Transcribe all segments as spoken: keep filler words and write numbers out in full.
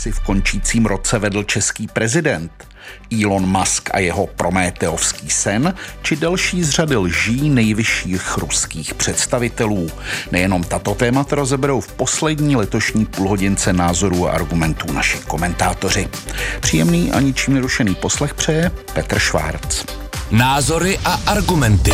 si v končícím roce vedl český prezident, Elon Musk a jeho prométeovský sen, či další z řady lží nejvyšších ruských představitelů. Nejenom tato témata rozeberou v poslední letošní půlhodince názorů a argumentů naši komentátoři. Příjemný a ničím nerušený poslech přeje Petr Švárc. Názory a argumenty.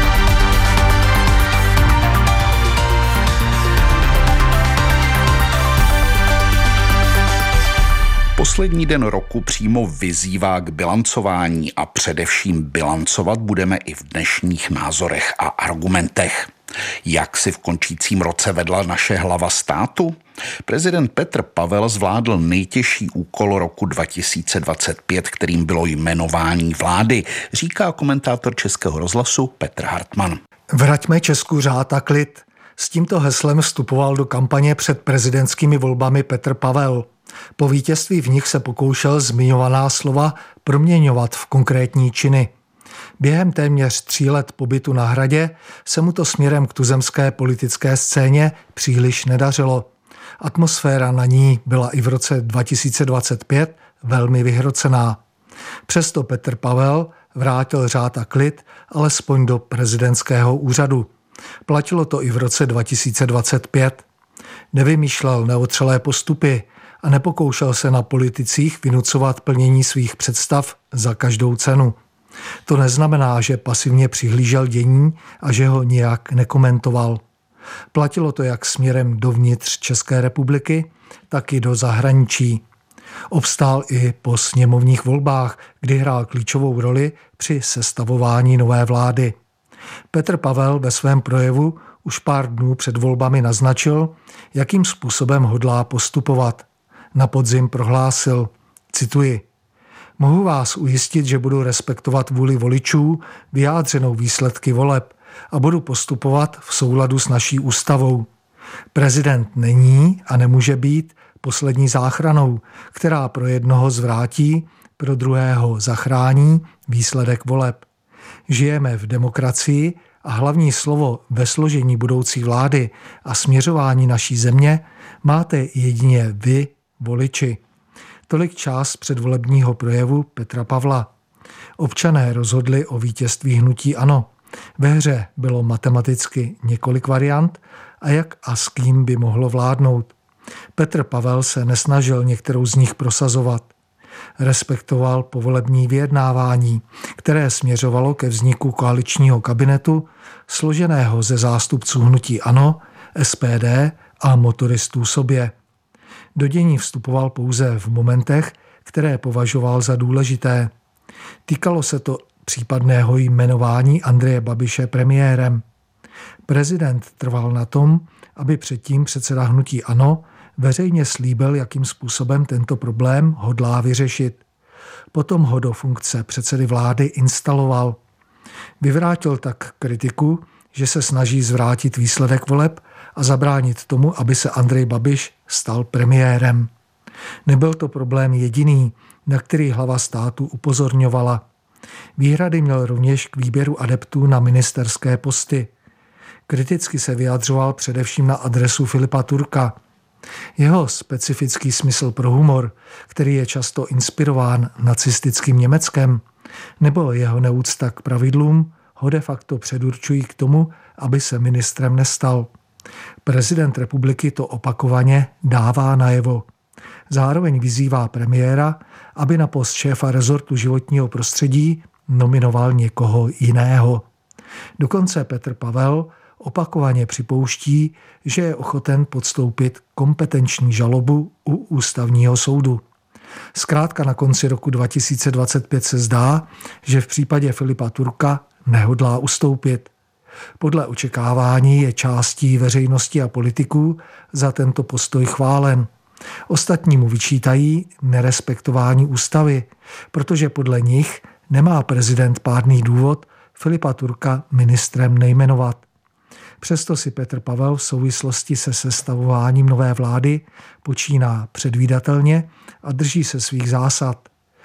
Poslední den roku přímo vyzývá k bilancování a především bilancovat budeme i v dnešních názorech a argumentech. Jak si v končícím roce vedla naše hlava státu? Prezident Petr Pavel zvládl nejtěžší úkol roku dva tisíce dvacet pět, kterým bylo jmenování vlády, říká komentátor Českého rozhlasu Petr Hartman. Vraťme Česku řád a klid. S tímto heslem vstupoval do kampaně před prezidentskými volbami Petr Pavel. Po vítězství v nich se pokoušel zmiňovaná slova proměňovat v konkrétní činy. Během téměř tří let pobytu na Hradě se mu to směrem k tuzemské politické scéně příliš nedařilo. Atmosféra na ní byla i v roce dva tisíce dvacet pět velmi vyhrocená. Přesto Petr Pavel vrátil řád a klid alespoň do prezidentského úřadu. Platilo to i v roce dva tisíce dvacet pět. Nevymýšlel neotřelé postupy a nepokoušel se na politicích vynucovat plnění svých představ za každou cenu. To neznamená, že pasivně přihlížel dění a že ho nijak nekomentoval. Platilo to jak směrem dovnitř České republiky, tak i do zahraničí. Obstál i po sněmovních volbách, kdy hrál klíčovou roli při sestavování nové vlády. Petr Pavel ve svém projevu už pár dnů před volbami naznačil, jakým způsobem hodlá postupovat. Na podzim prohlásil, cituji, mohu vás ujistit, že budu respektovat vůli voličů vyjádřenou výsledky voleb a budu postupovat v souladu s naší ústavou. Prezident není a nemůže být poslední záchranou, která pro jednoho zvrátí, pro druhého zachrání výsledek voleb. Žijeme v demokracii a hlavní slovo ve složení budoucí vlády a směřování naší země máte jedině vy, voliči. Tolik část předvolebního projevu Petra Pavla. Občané rozhodli o vítězství hnutí ANO. Ve hře bylo matematicky několik variant a jak a s kým by mohlo vládnout. Petr Pavel se nesnažil některou z nich prosazovat. Respektoval povolební vyjednávání, které směřovalo ke vzniku koaličního kabinetu, složeného ze zástupců hnutí ANO, S P D a motoristů sobě. Do dění vstupoval pouze v momentech, které považoval za důležité. Týkalo se to případného jmenování Andreje Babiše premiérem. Prezident trval na tom, aby předtím předseda hnutí ANO veřejně slíbil, jakým způsobem tento problém hodlá vyřešit. Potom ho do funkce předsedy vlády instaloval. Vyvrátil tak kritiku, že se snaží zvrátit výsledek voleb a zabránit tomu, aby se Andrej Babiš stal premiérem. Nebyl to problém jediný, na který hlava státu upozorňovala. Výhrady měl rovněž k výběru adeptů na ministerské posty. Kriticky se vyjadřoval především na adresu Filipa Turka. Jeho specifický smysl pro humor, který je často inspirován nacistickým Německem, nebo jeho neúcta k pravidlům, ho de facto předurčují k tomu, aby se ministrem nestal. Prezident republiky to opakovaně dává najevo. Zároveň vyzývá premiéra, aby na post šéfa rezortu životního prostředí nominoval někoho jiného. Dokonce Petr Pavel opakovaně připouští, že je ochoten podstoupit kompetenční žalobu u ústavního soudu. Zkrátka na konci roku dva tisíce dvacet pět se zdá, že v případě Filipa Turka nehodlá ustoupit. Podle očekávání je částí veřejnosti a politiků za tento postoj chválen. Ostatní mu vyčítají nerespektování ústavy, protože podle nich nemá prezident pádný důvod Filipa Turka ministrem nejmenovat. Přesto si Petr Pavel v souvislosti se sestavováním nové vlády počíná předvídatelně a drží se svých zásad.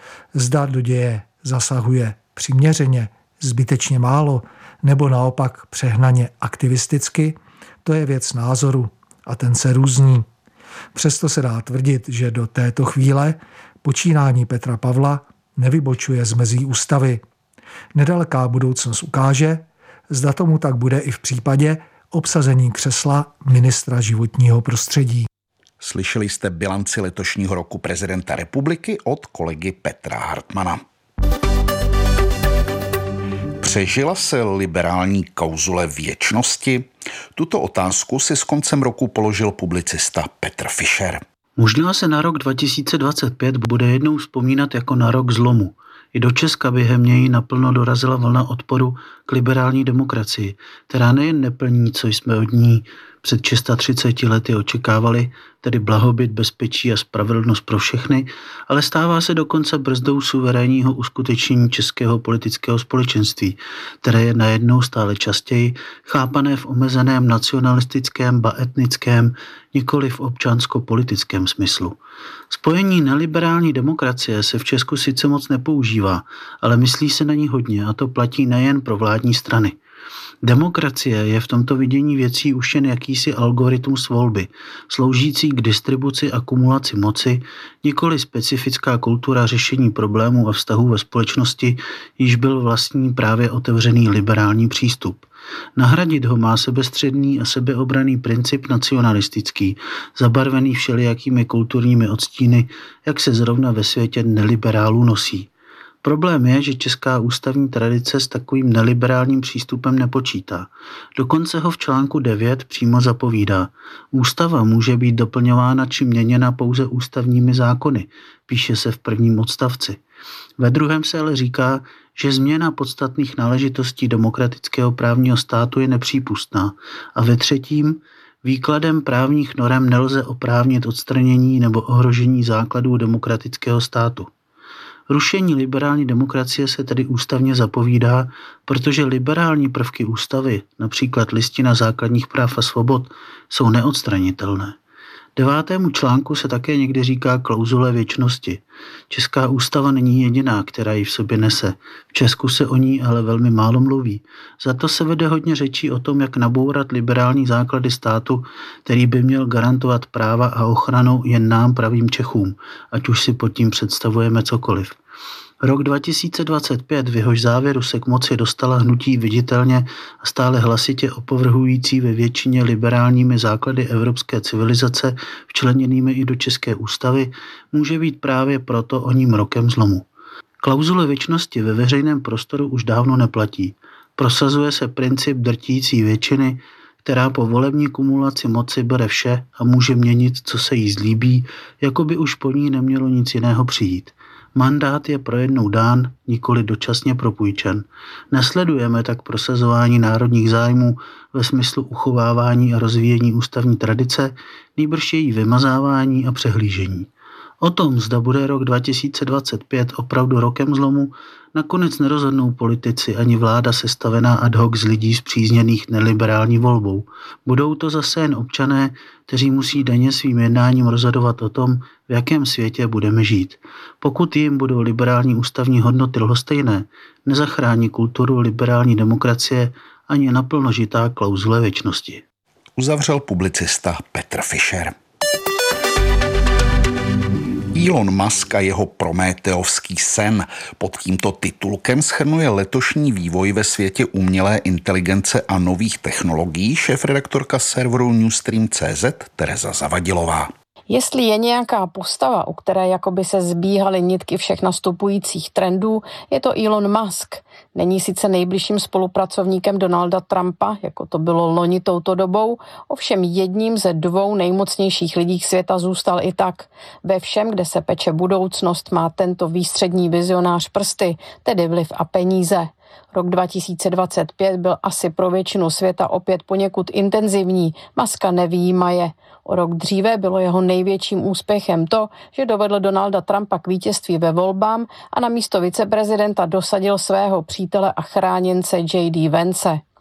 Zda do děje zasahuje přiměřeně, zbytečně málo nebo naopak přehnaně aktivisticky, to je věc názoru a ten se různí. Přesto se dá tvrdit, že do této chvíle počínání Petra Pavla nevybočuje z mezí ústavy. Nedaleká budoucnost ukáže, zda tomu tak bude i v případě obsazení křesla ministra životního prostředí. Slyšeli jste bilanci letošního roku prezidenta republiky od kolegy Petra Hartmana. Přežila se liberální klauzule věčnosti? Tuto otázku si s koncem roku položil publicista Petr Fischer. Možná se na rok dva tisíce dvacet pět bude jednou vzpomínat jako na rok zlomu. I do Česka během něj naplno dorazila vlna odporu k liberální demokracii, která nejen neplní, co jsme od ní před třiceti šesti lety očekávali, tedy blahobyt, bezpečí a spravedlnost pro všechny, ale stává se dokonce brzdou suverénního uskutečnění českého politického společenství, které je najednou stále častěji chápané v omezeném nacionalistickém ba etnickém, nikoli v občansko-politickém smyslu. Spojení neliberální demokracie se v Česku sice moc nepoužívá, ale myslí se na ní hodně a to platí nejen pro vládní strany. Demokracie je v tomto vidění věcí už jen jakýsi algoritmus volby, sloužící k distribuci a kumulaci moci, nikoli specifická kultura řešení problémů a vztahů ve společnosti, již byl vlastní právě otevřený liberální přístup. Nahradit ho má sebestředný a sebeobranný princip nacionalistický, zabarvený všelijakými kulturními odstíny, jak se zrovna ve světě neliberálů nosí. Problém je, že česká ústavní tradice s takovým neliberálním přístupem nepočítá. Dokonce ho v článku devět přímo zapovídá. Ústava může být doplňována či měněna pouze ústavními zákony, píše se v prvním odstavci. Ve druhém se ale říká, že změna podstatných náležitostí demokratického právního státu je nepřípustná a ve třetím výkladem právních norem nelze oprávnit odstranění nebo ohrožení základů demokratického státu. Rušení liberální demokracie se tedy ústavně zapovídá, protože liberální prvky ústavy, například Listina základních práv a svobod, jsou neodstranitelné. Devátému článku se také někdy říká klauzule věčnosti. Česká ústava není jediná, která ji v sobě nese. V Česku se o ní ale velmi málo mluví. Za to se vede hodně řečí o tom, jak nabourat liberální základy státu, který by měl garantovat práva a ochranu jen nám, pravým Čechům, ať už si pod tím představujeme cokoliv. Rok dva tisíce dvacet pět, v jehož závěru se k moci dostala hnutí viditelně a stále hlasitě opovrhující ve většině liberálními základy evropské civilizace, včleněnými i do české ústavy, může být právě proto o ním rokem zlomu. Klauzule věčnosti ve veřejném prostoru už dávno neplatí. Prosazuje se princip drtící většiny, která po volební kumulaci moci bere vše a může měnit, co se jí zlíbí, jako by už po ní nemělo nic jiného přijít. Mandát je pro jednou dán, nikoli dočasně propůjčen. Nesledujeme tak prosazování národních zájmů ve smyslu uchovávání a rozvíjení ústavní tradice, nýbrž její vymazávání a přehlížení. O tom, zda bude rok dva tisíce dvacet pět opravdu rokem zlomu, nakonec nerozhodnou politici ani vláda sestavená ad hoc z lidí spřízněných neliberální volbou. Budou to zase jen občané, kteří musí denně svým jednáním rozhodovat o tom, v jakém světě budeme žít. Pokud jim budou liberální ústavní hodnoty lhostejné, nezachrání kulturu liberální demokracie ani naplno žitá klauzule věčnosti. Uzavřel publicista Petr Fischer. Elon Musk a jeho prométeovský sen. Pod tímto titulkem shrnuje letošní vývoj ve světě umělé inteligence a nových technologií šéfredaktorka serveru Newstream tečka cé zet Tereza Zavadilová. Jestli je nějaká postava, u které jakoby se zbíhaly nitky všech nastupujících trendů, je to Elon Musk. Není sice nejbližším spolupracovníkem Donalda Trumpa, jako to bylo loni touto dobou, ovšem jedním ze dvou nejmocnějších lidí světa zůstal i tak. Ve všem, kde se peče budoucnost, má tento výstřední vizionář prsty, tedy vliv a peníze. Rok dva tisíce dvacet pět byl asi pro většinu světa opět poněkud intenzivní, Muska nevyjímaje. O rok dříve bylo jeho největším úspěchem to, že dovedl Donalda Trumpa k vítězství ve volbám a na místo viceprezidenta dosadil svého přítele a chráněnce J D Vance.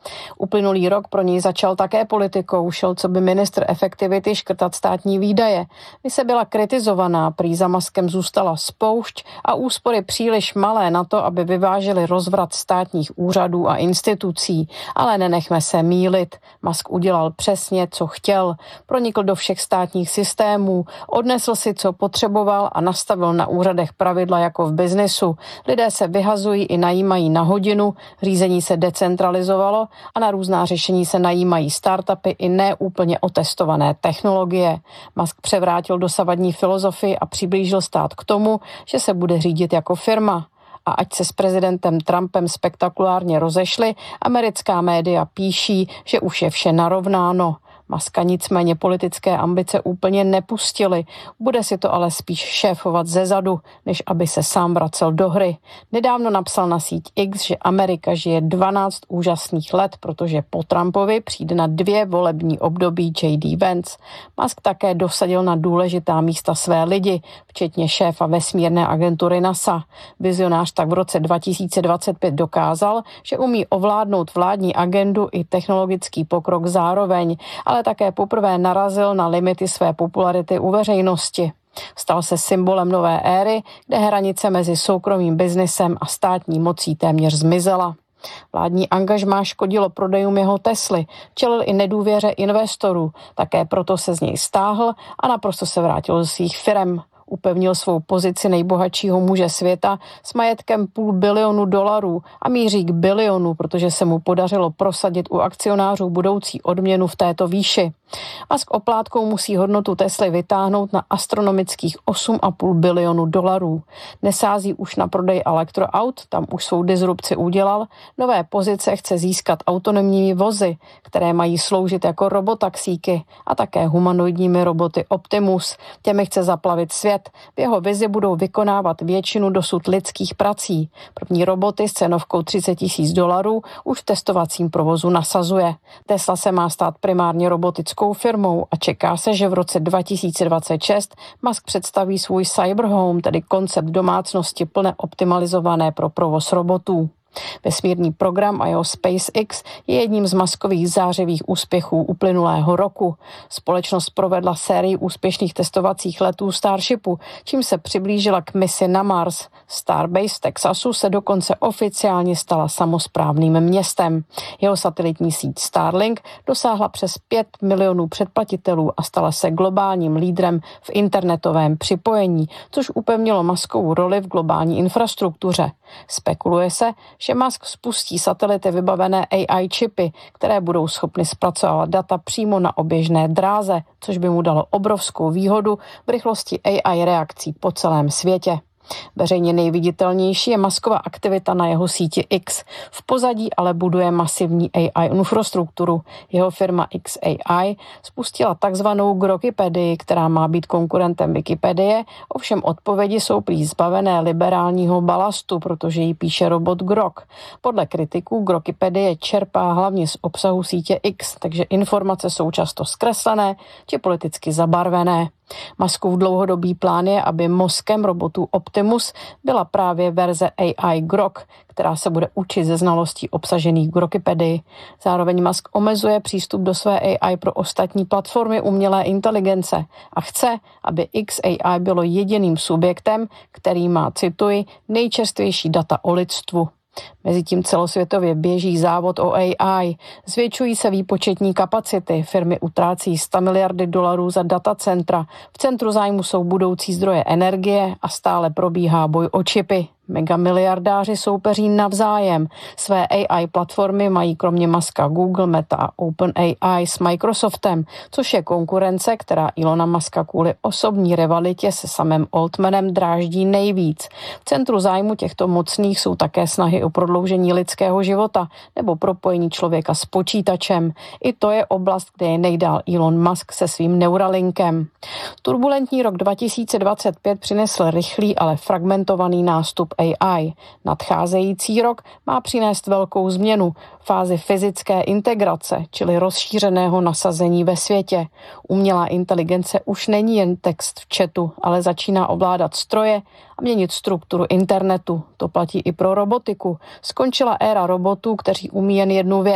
Uplynulý rok pro něj začal také politikou, šel co by ministr efektivity škrtat státní výdaje. Mise byla kritizovaná, prý za Muskem zůstala spoušť a úspory příliš malé na to, aby vyvážely rozvrat státních úřadů a institucí. Ale nenechme se mýlit. Musk udělal přesně, co chtěl. Pronikl do všech státních systémů, odnesl si, co potřeboval a nastavil na úřadech pravidla jako v biznesu. Lidé se vyhazují i najímají na hodinu, řízení se decentralizovalo a na různá řešení se najímají startupy i neúplně otestované technologie. Musk převrátil dosavadní filozofii a přiblížil stát k tomu, že se bude řídit jako firma. A ať se s prezidentem Trumpem spektakulárně rozešli, americká média píší, že už je vše narovnáno. Muska nicméně politické ambice úplně nepustili. Bude si to ale spíš šéfovat zezadu, než aby se sám vracel do hry. Nedávno napsal na síť X, že Amerika žije dvanáct úžasných let, protože po Trumpovi přijde na dvě volební období J D Vance. Musk také dosadil na důležitá místa své lidi, včetně šéfa vesmírné agentury NASA. Vizionář tak v roce dva tisíce dvacet pět dokázal, že umí ovládnout vládní agendu i technologický pokrok zároveň, ale také poprvé narazil na limity své popularity u veřejnosti. Stal se symbolem nové éry, kde hranice mezi soukromým biznesem a státní mocí téměř zmizela. Vládní angažmá škodilo prodejům jeho Tesly, čelil i nedůvěře investorů, také proto se z něj stáhl a naprosto se vrátil do svých firem. Upevnil svou pozici nejbohatšího muže světa s majetkem půl bilionu dolarů a míří k bilionu, protože se mu podařilo prosadit u akcionářů budoucí odměnu v této výši. Musk oplátkou musí hodnotu Tesly vytáhnout na astronomických osm a půl bilionu dolarů. Nesází už na prodej elektroaut, tam už svou disrupci udělal. Nové pozice chce získat autonomními vozy, které mají sloužit jako robotaxíky a také humanoidními roboty Optimus. Těmi chce zaplavit svět. V jeho vizi budou vykonávat většinu dosud lidských prací. První roboty s cenovkou třicet tisíc dolarů už v testovacím provozu nasazuje. Tesla se má stát primárně robotickou firmou a čeká se, že v roce dva tisíce dvacet šest Musk představí svůj Cyberhome, tedy koncept domácnosti plně optimalizované pro provoz robotů. Vesmírný program a jeho SpaceX je jedním z Muskových zářivých úspěchů uplynulého roku. Společnost provedla sérii úspěšných testovacích letů Starshipu, čím se přiblížila k misi na Mars. Starbase v Texasu se dokonce oficiálně stala samosprávným městem. Jeho satelitní síť Starlink dosáhla přes pět milionů předplatitelů a stala se globálním lídrem v internetovém připojení, což upevnilo Muskovu roli v globální infrastruktuře. Spekuluje se, že Musk spustí satelity vybavené A I čipy, které budou schopny zpracovat data přímo na oběžné dráze, což by mu dalo obrovskou výhodu v rychlosti A I reakcí po celém světě. Veřejně nejviditelnější je Muskova aktivita na jeho síti X. V pozadí ale buduje masivní A I infrastrukturu. Jeho firma X A I spustila takzvanou Grokipedii, která má být konkurentem Wikipedie, ovšem odpovědi jsou prý zbavené liberálního balastu, protože ji píše robot Grok. Podle kritiků Grokipedie čerpá hlavně z obsahu sítě X, takže informace jsou často zkreslené či politicky zabarvené. Muskův dlouhodobý plán je, aby mozkem robotu Optimus byla právě verze A I Grok, která se bude učit ze znalostí obsažených v Grokipedii. Zároveň Musk omezuje přístup do své A I pro ostatní platformy umělé inteligence a chce, aby X A I bylo jediným subjektem, který má, cituji, nejčerstvější data o lidstvu. Mezitím celosvětově běží závod o A I. Zvětšují se výpočetní kapacity, firmy utrácí sto miliardy dolarů za datacentra, v centru zájmu jsou budoucí zdroje energie a stále probíhá boj o čipy. Megamiliardáři soupeří navzájem. Své A I platformy mají kromě Muska Google, Meta a OpenAI s Microsoftem, což je konkurence, která Elona Muska kvůli osobní rivalitě se samým Altmanem dráždí nejvíc. V centru zájmu těchto mocných jsou také snahy o prodloužení lidského života nebo propojení člověka s počítačem. I to je oblast, kde je nejdál Elon Musk se svým Neuralinkem. Turbulentní rok dva tisíce dvacet pět přinesl rychlý, ale fragmentovaný nástup A I. Nadcházející rok má přinést velkou změnu, fázi fyzické integrace, čili rozšířeného nasazení ve světě. Umělá inteligence už není jen text v chatu, ale začíná ovládat stroje a měnit strukturu internetu. To platí i pro robotiku. Skončila éra robotů, kteří umí jen jednu věc.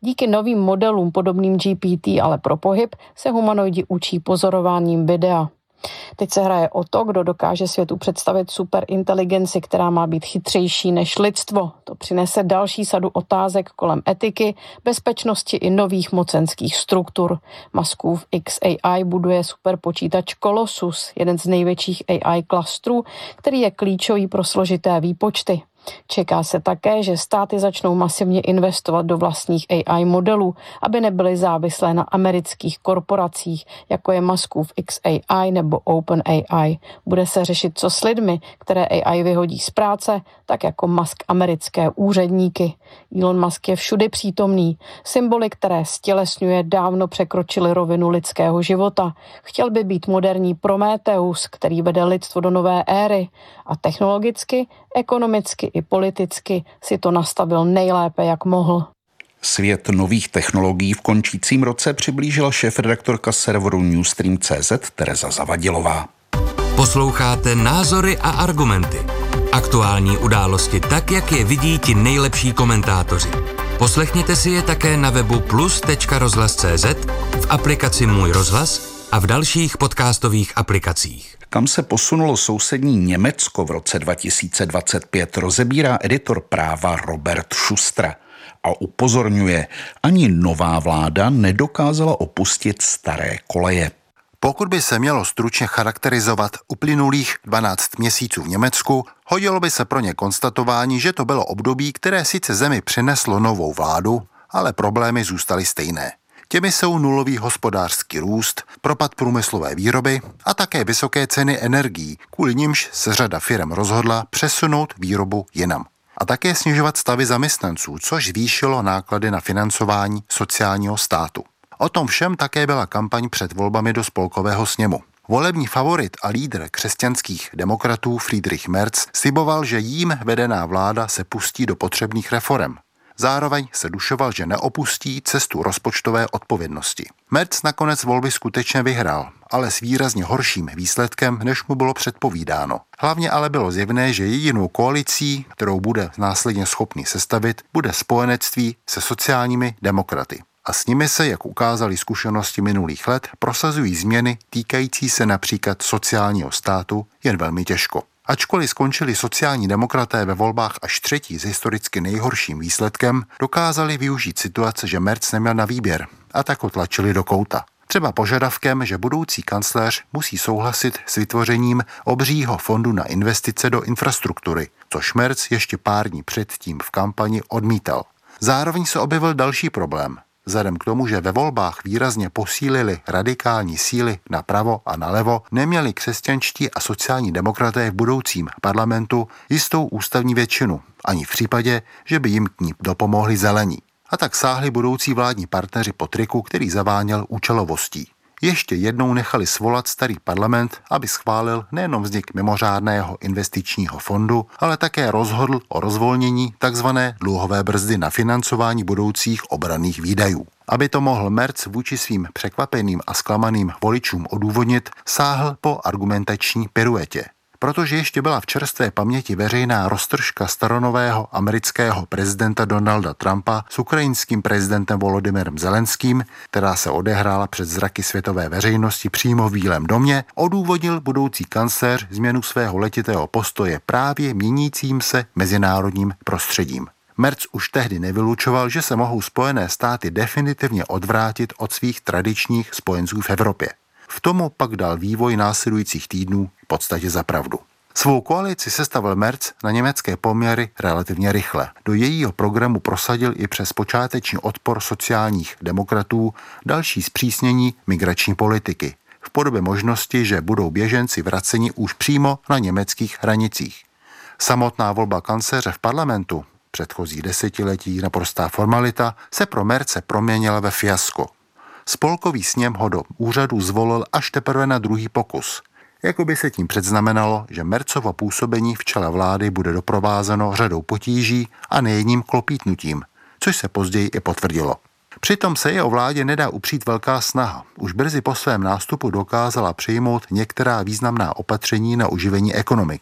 Díky novým modelům podobným G P T, ale pro pohyb, se humanoidi učí pozorováním videa. Teď se hraje o to, kdo dokáže světu představit superinteligenci, která má být chytřejší než lidstvo. To přinese další sadu otázek kolem etiky, bezpečnosti i nových mocenských struktur. Muskův X A I buduje superpočítač Colossus, jeden z největších A I klastrů, který je klíčový pro složité výpočty. Čeká se také, že státy začnou masivně investovat do vlastních A I modelů, aby nebyly závislé na amerických korporacích, jako je Muskův X A I nebo OpenAI. Bude se řešit, co s lidmi, které A I vyhodí z práce, tak jako Musk americké úředníky. Elon Musk je všudy přítomný. Symboly, které stělesňuje, dávno překročily rovinu lidského života. Chtěl by být moderní Prometheus, který vede lidstvo do nové éry. A technologicky, ekonomicky i politicky si to nastavil nejlépe, jak mohl. Svět nových technologií v končícím roce přiblížila šéfredaktorka serveru Newstream tečka cé zet Tereza Zavadilová. Posloucháte Názory a argumenty. Aktuální události tak, jak je vidí ti nejlepší komentátoři. Poslechněte si je také na webu plus tečka rozhlas tečka cé zet, v aplikaci Můj rozhlas a v dalších podcastových aplikacích. Kam se posunulo sousední Německo v roce dva tisíce dvacet pět, rozebírá editor práva Robert Schuster a upozorňuje, ani nová vláda nedokázala opustit staré koleje. Pokud by se mělo stručně charakterizovat uplynulých dvanáct měsíců v Německu, hodilo by se pro ně konstatování, že to bylo období, které sice zemi přineslo novou vládu, ale problémy zůstaly stejné. Těmi jsou nulový hospodářský růst, propad průmyslové výroby a také vysoké ceny energií, kvůli nimž se řada firem rozhodla přesunout výrobu jinam. A také snižovat stavy zaměstnanců, což zvýšilo náklady na financování sociálního státu. O tom všem také byla kampaň před volbami do spolkového sněmu. Volební favorit a lídr křesťanských demokratů Friedrich Merz sliboval, že jím vedená vláda se pustí do potřebných reforem. Zároveň se dušoval, že neopustí cestu rozpočtové odpovědnosti. Merz nakonec volby skutečně vyhrál, ale s výrazně horším výsledkem, než mu bylo předpovídáno. Hlavně ale bylo zjevné, že jedinou koalicí, kterou bude následně schopný sestavit, bude spojenectví se sociálními demokraty. A s nimi se, jak ukázaly zkušenosti minulých let, prosazují změny týkající se například sociálního státu jen velmi těžko. Ačkoliv skončili sociální demokraté ve volbách až třetí s historicky nejhorším výsledkem, dokázali využít situace, že Merz neměl na výběr a tak ho tlačili do kouta. Třeba požadavkem, že budoucí kancléř musí souhlasit s vytvořením obřího fondu na investice do infrastruktury, což Merz ještě pár dní předtím v kampani odmítal. Zároveň se objevil další problém. Vzhledem k tomu, že ve volbách výrazně posílili radikální síly napravo a nalevo, neměli křesťanští a sociální demokraté v budoucím parlamentu jistou ústavní většinu, ani v případě, že by jim k ní dopomohli zelení. A tak sáhli budoucí vládní partneři po triku, který zaváněl účelovostí. Ještě jednou nechali svolat starý parlament, aby schválil nejenom vznik mimořádného investičního fondu, ale také rozhodl o rozvolnění tzv. Dluhové brzdy na financování budoucích obranných výdajů. Aby to mohl Merz vůči svým překvapeným a zklamaným voličům odůvodnit, sáhl po argumentační piruetě. Protože ještě byla v čerstvé paměti veřejná roztržka staronového amerického prezidenta Donalda Trumpa s ukrajinským prezidentem Volodymyrem Zelenským, která se odehrála před zraky světové veřejnosti přímo v Bílém domě, odůvodnil budoucí kancléř změnu svého letitého postoje právě měnícím se mezinárodním prostředím. Merz už tehdy nevylučoval, že se mohou Spojené státy definitivně odvrátit od svých tradičních spojenců v Evropě. V tomu pak dal vývoj následujících týdnů v podstatě za pravdu. Svou koalici sestavil Merz na německé poměry relativně rychle. Do jejího programu prosadil i přes počáteční odpor sociálních demokratů další zpřísnění migrační politiky v podobě možnosti, že budou běženci vraceni už přímo na německých hranicích. Samotná volba kancléře v parlamentu, předchozí desetiletí naprostá formalita, se pro Merze proměnila ve fiasko. Spolkový sněm ho do úřadu zvolil až teprve na druhý pokus. Jakoby se tím předznamenalo, že Merzovo působení v čele vlády bude doprovázeno řadou potíží a nejedním klopítnutím, což se později i potvrdilo. Přitom se jeho vládě nedá upřít velká snaha. Už brzy po svém nástupu dokázala přijmout některá významná opatření na oživení ekonomiky.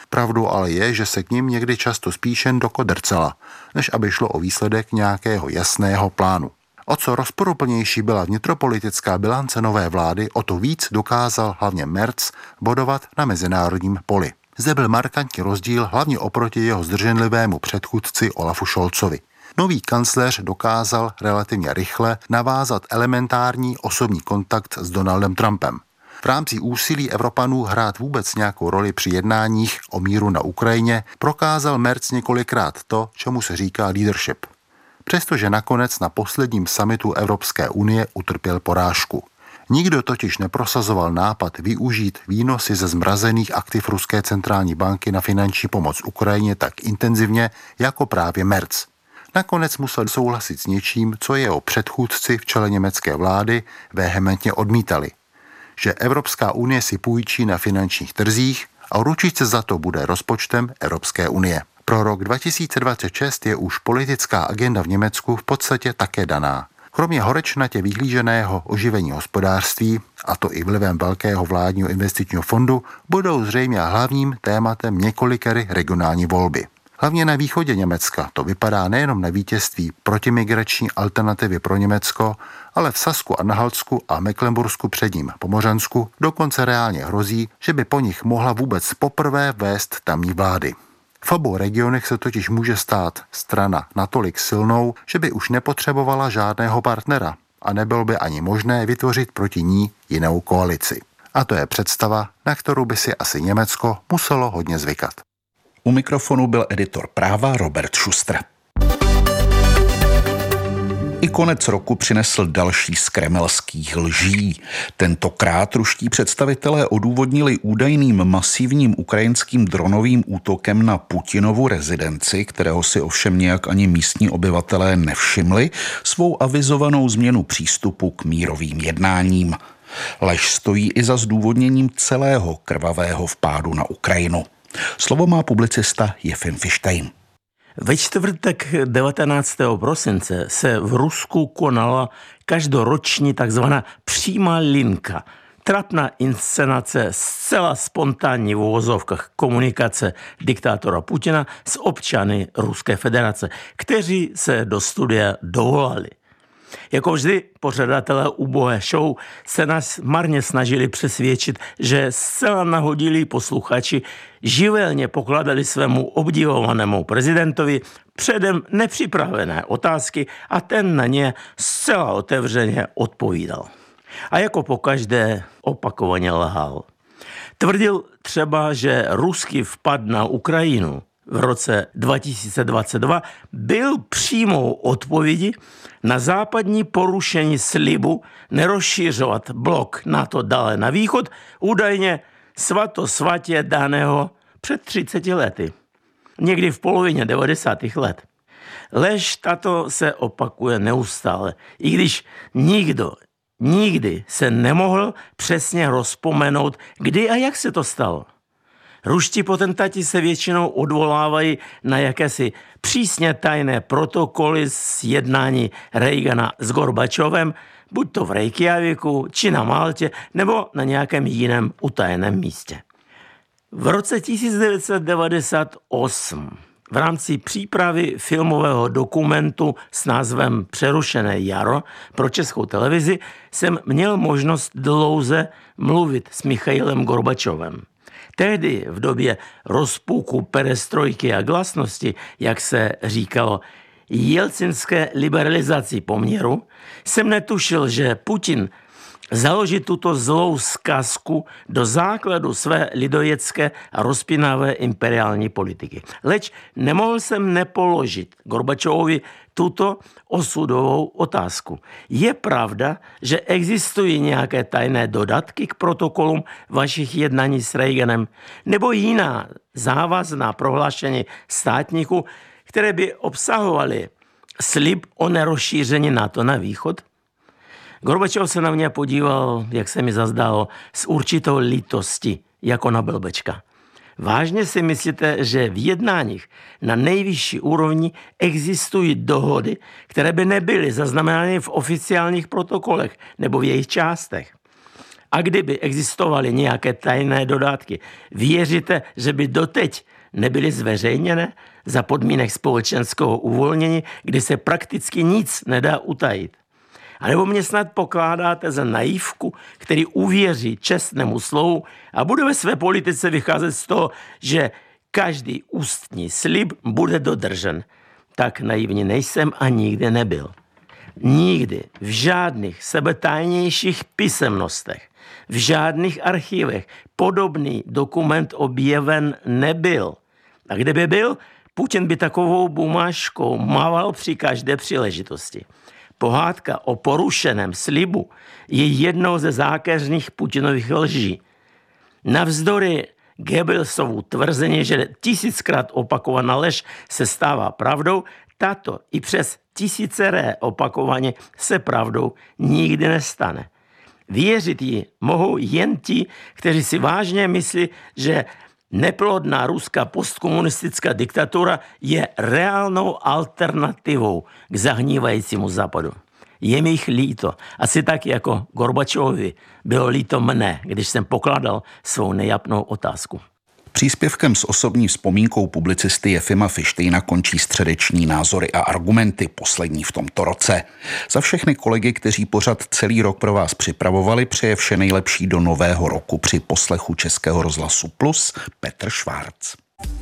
Pravdou ale je, že se k ním někdy často spíše dokodrcala, než aby šlo o výsledek nějakého jasného plánu. O co rozporuplnější byla vnitropolitická bilance nové vlády, o to víc dokázal hlavně Merz bodovat na mezinárodním poli. Zde byl markantní rozdíl hlavně oproti jeho zdrženlivému předchůdci Olafu Scholzovi. Nový kancléř dokázal relativně rychle navázat elementární osobní kontakt s Donaldem Trumpem. V rámci úsilí Evropanů hrát vůbec nějakou roli při jednáních o míru na Ukrajině prokázal Merz několikrát to, čemu se říká leadership. Přestože nakonec na posledním summitu Evropské unie utrpěl porážku. Nikdo totiž neprosazoval nápad využít výnosy ze zmrazených aktiv Ruské centrální banky na finanční pomoc Ukrajině tak intenzivně jako právě Merz. Nakonec musel souhlasit s něčím, co jeho předchůdci v čele německé vlády vehementně odmítali. Že Evropská unie si půjčí na finančních trzích a ručit se za to bude rozpočtem Evropské unie. Pro rok dva tisíce dvacet šest je už politická agenda v Německu v podstatě také daná. Kromě horečnatě vyhlíženého oživení hospodářství, a to i vlivem velkého vládního investičního fondu, budou zřejmě hlavním tématem několikery regionální volby. Hlavně na východě Německa to vypadá nejenom na vítězství protimigrační alternativy pro Německo, ale v Sasku, Anhaltsku a Mecklenbursku předním Pomořansku dokonce reálně hrozí, že by po nich mohla vůbec poprvé vést tamní vlády. V obou regionech se totiž může stát strana natolik silnou, že by už nepotřebovala žádného partnera a nebylo by ani možné vytvořit proti ní jinou koalici. A to je představa, na kterou by si asi Německo muselo hodně zvykat. U mikrofonu byl editor Práva Robert Schuster. I konec roku přinesl další z kremelských lží. Tentokrát ruští představitelé odůvodnili údajným masivním ukrajinským dronovým útokem na Putinovu rezidenci, kterého si ovšem nějak ani místní obyvatelé nevšimli, svou avizovanou změnu přístupu k mírovým jednáním. Lež stojí i za zdůvodněním celého krvavého vpádu na Ukrajinu. Slovo má publicista Jefim Fištejn. Ve čtvrtek devatenáctého prosince se v Rusku konala každoroční takzvaná přímá linka. Trapná inscenace, zcela spontánní v uvozovkách komunikace diktátora Putina s občany Ruské federace, kteří se do studia dovolali. Jako vždy pořadatelé ubohé show se nás marně snažili přesvědčit, že zcela nahodilí posluchači živelně pokladali svému obdivovanému prezidentovi předem nepřipravené otázky a ten na ně zcela otevřeně odpovídal. A jako pokaždé opakovaně lhal. Tvrdil třeba, že ruský vpad na Ukrajinu v roce dva tisíce dvacet dva byl přímou odpovědí na západní porušení slibu nerozšířovat blok NATO dále na východ, údajně svatosvatě daného před třiceti lety. Někdy v polovině devadesátých let. Lež tato se opakuje neustále, i když nikdo nikdy se nemohl přesně rozpomenout, kdy a jak se to stalo. Ruští potentáti se většinou odvolávají na jakési přísně tajné protokoly z jednání Reagana s Gorbačovem, buď to v Reykjavíku, či na Maltě, nebo na nějakém jiném utajeném místě. V roce tisíc devět set devadesát osm v rámci přípravy filmového dokumentu s názvem Přerušené jaro pro Českou televizi jsem měl možnost dlouze mluvit s Michailem Gorbačovem. Tehdy v době rozpuku perestrojky a glasnosti, jak se říkalo, jelcinské liberalizaci poměru, jsem netušil, že Putin založí tuto zlou zkazku do základu své lidojecké a rozpínavé imperiální politiky. Leč nemohl jsem nepoložit Gorbačovovi tuto osudovou otázku. Je pravda, že existují nějaké tajné dodatky k protokolům vašich jednání s Reaganem nebo jiná závazná prohlášení státníků, které by obsahovaly slib o nerozšíření NATO na východ? Gorbačov se na mě podíval, jak se mi zazdálo, s určitou lítostí, jako na blbečka. Vážně si myslíte, že v jednáních na nejvyšší úrovni existují dohody, které by nebyly zaznamenány v oficiálních protokolech nebo v jejich částech? A kdyby existovaly nějaké tajné dodatky, věříte, že by doteď nebyly zveřejněné za podmínek společenského uvolnění, kdy se prakticky nic nedá utajit? A nebo mě snad pokládáte za naivku, který uvěří čestnému slovu a bude ve své politice vycházet z toho, že každý ústní slib bude dodržen. Tak naivní nejsem a nikdy nebyl. Nikdy v žádných sebetajnějších písemnostech, v žádných archivech podobný dokument objeven nebyl. A kdyby byl, Putin by takovou bumážkou mával při každé příležitosti. Pohádka o porušeném slibu je jednou ze zákeřných Putinových lží. Navzdory Goebbelsovu tvrzení, že tisíckrát opakovaná lež se stává pravdou, tato i přes tisíceré opakovaně se pravdou nikdy nestane. Věřit jí mohou jen ti, kteří si vážně myslí, že neplodná ruská postkomunistická diktatura je reálnou alternativou k zahnívajícímu západu. Je mi jich líto. Asi tak jako Gorbačovi bylo líto mne, když jsem pokládal svou nejapnou otázku. Příspěvkem s osobní vzpomínkou publicisty Jefima Fištejna končí středeční názory a argumenty, poslední v tomto roce. Za všechny kolegy, kteří pořad celý rok pro vás připravovali, přeje vše nejlepší do nového roku při poslechu Českého rozhlasu Plus Petr Švárc.